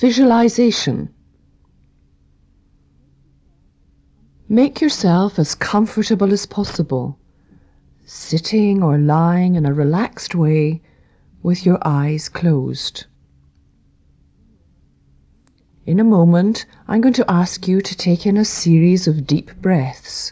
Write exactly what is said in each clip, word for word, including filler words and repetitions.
visualization. Make yourself as comfortable as possible, sitting or lying in a relaxed way with your eyes closed. In a moment, I'm going to ask you to take in a series of deep breaths.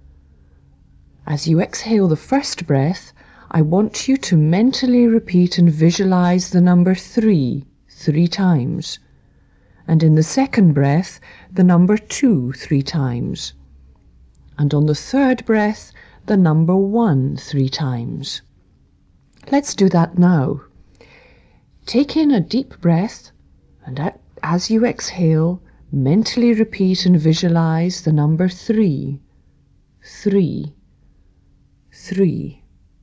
As you exhale the first breath, I want you to mentally repeat and visualize the number three three times, and in the second breath, the number two three times, and on the third breath, the number one three times. Let's do that now. Take in a deep breath, and at as you exhale, mentally repeat and visualize the number three, three, three.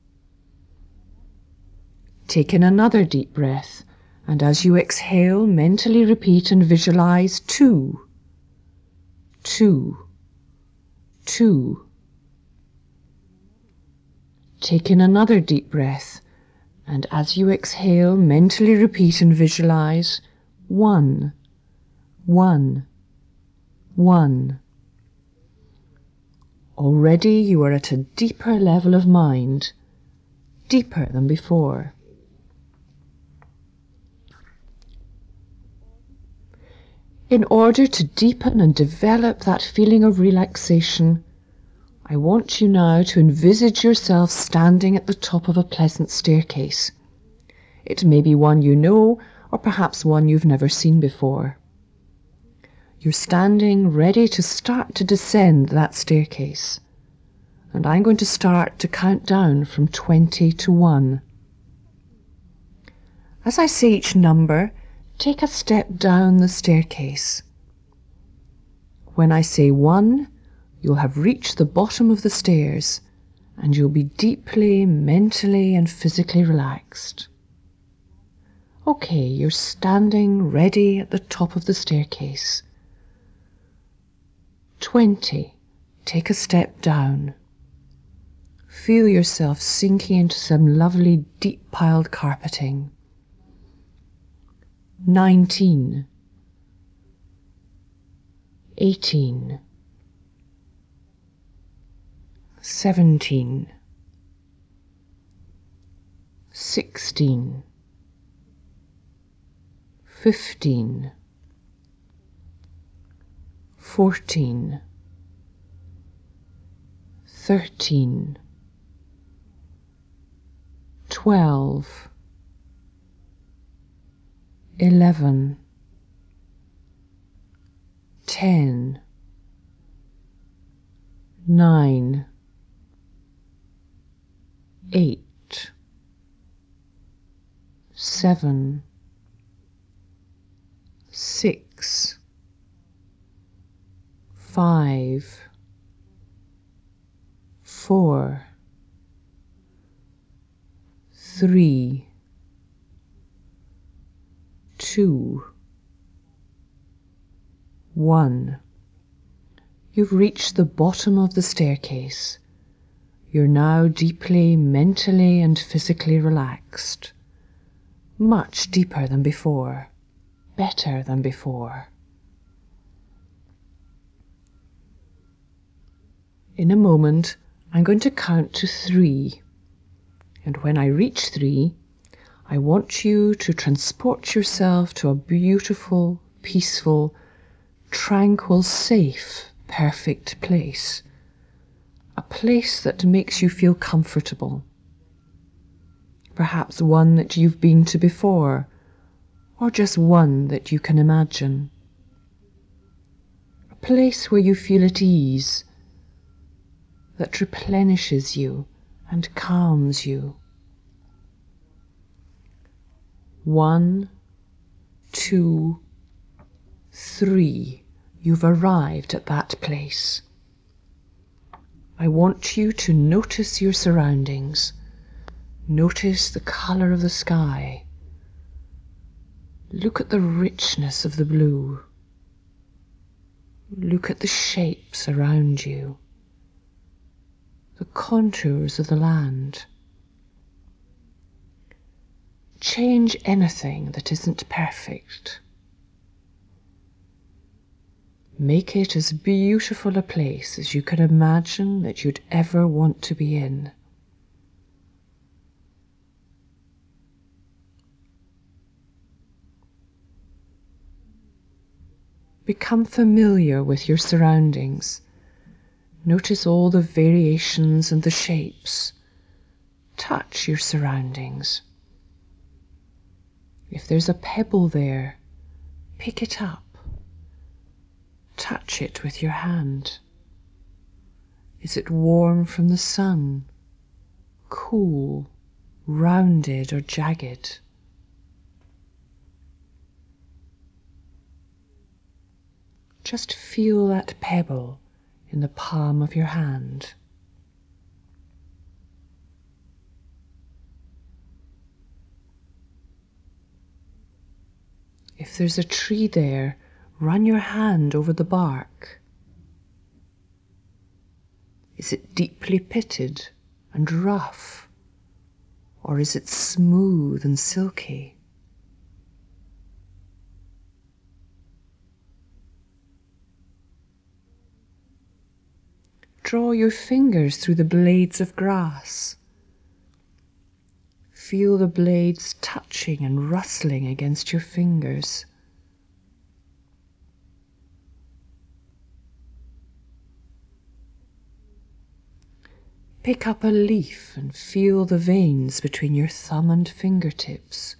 Take in another deep breath, and as you exhale, mentally repeat and visualize two, two, two. Take in another deep breath, and as you exhale, mentally repeat and visualize one, one, one. Already you are at a deeper level of mind, deeper than before. In order to deepen and develop that feeling of relaxation, I want you now to envisage yourself standing at the top of a pleasant staircase. It may be one you know, or perhaps one you've never seen before. You're standing ready to start to descend that staircase, and I'm going to start to count down from twenty to one. As I say each number, take a step down the staircase. When I say one, you'll have reached the bottom of the stairs, and you'll be deeply mentally and physically relaxed. Okay, you're standing ready at the top of the staircase. Twenty. Take a step down. Feel yourself sinking into some lovely deep piled carpeting. Nineteen. Eighteen. Seventeen. Sixteen. Fifteen, fourteen, thirteen, twelve, eleven, ten, nine, eight, seven, six, five, four, three, two, one. You've reached the bottom of the staircase. You're now deeply mentally and physically relaxed, much deeper than before. Better than before. In a moment, I'm going to count to three, and when I reach three, I want you to transport yourself to a beautiful, peaceful, tranquil, safe, perfect place. A place that makes you feel comfortable. Perhaps one that you've been to before, or just one that you can imagine. A place where you feel at ease, that replenishes you and calms you. One, two, three. You've arrived at that place. I want you to notice your surroundings. Notice the colour of the sky. Look at the richness of the blue. Look at the shapes around you, the contours of the land. Change anything that isn't perfect. Make it as beautiful a place as you can imagine that you'd ever want to be in. Become familiar with your surroundings. Notice all the variations and the shapes. Touch your surroundings. If there's a pebble there, pick it up. Touch it with your hand. Is it warm from the sun, cool, rounded or jagged? Just feel that pebble in the palm of your hand. If there's a tree there, run your hand over the bark. Is it deeply pitted and rough, or is it smooth and silky? Draw your fingers through the blades of grass. Feel the blades touching and rustling against your fingers. Pick up a leaf and feel the veins between your thumb and fingertips.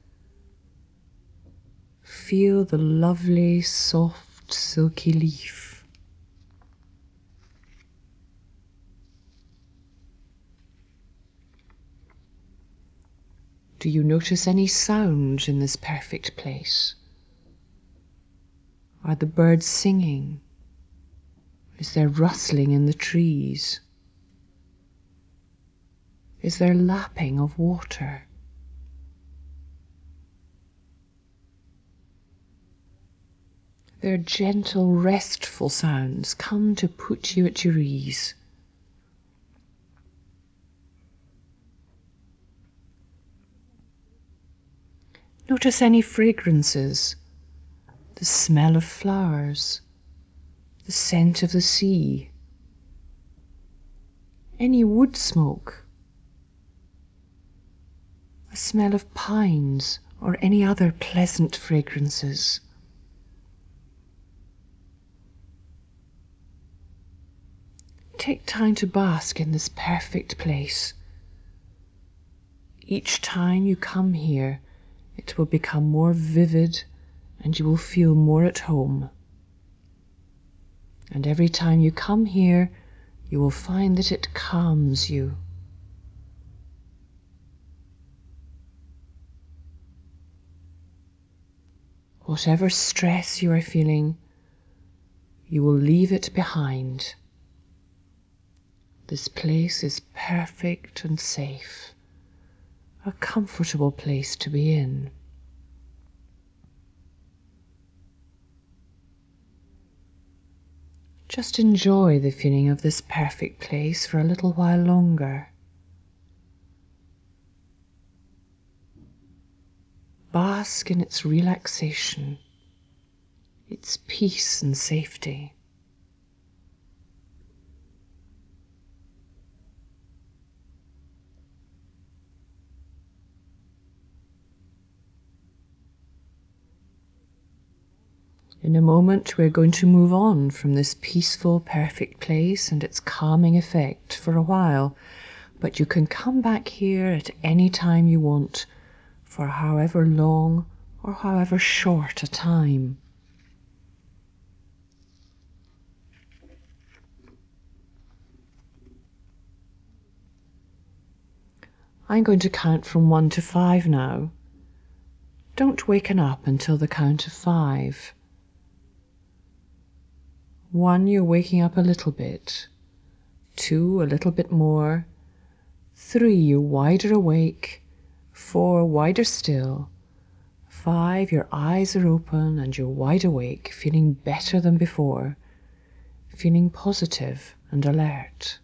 Feel the lovely, soft, silky leaf. Do you notice any sounds in this perfect place? Are the birds singing? Is there rustling in the trees? Is there lapping of water? Their gentle, restful sounds come to put you at your ease. Notice any fragrances, the smell of flowers, the scent of the sea, any wood smoke, a smell of pines or any other pleasant fragrances. Take time to bask in this perfect place. Each time you come here, it will become more vivid and you will feel more at home. And every time you come here, you will find that it calms you. Whatever stress you are feeling, you will leave it behind. This place is perfect and safe. A comfortable place to be in. Just enjoy the feeling of this perfect place for a little while longer. Bask in its relaxation, its peace and safety. In a moment, we're going to move on from this peaceful, perfect place and its calming effect for a while, but you can come back here at any time you want, for however long or however short a time. I'm going to count from one to five now. Don't waken up until the count of five. One, you're waking up a little bit. Two, a little bit more. Three, you're wider awake. Four, wider still. Five, your eyes are open and you're wide awake, feeling better than before, feeling positive and alert.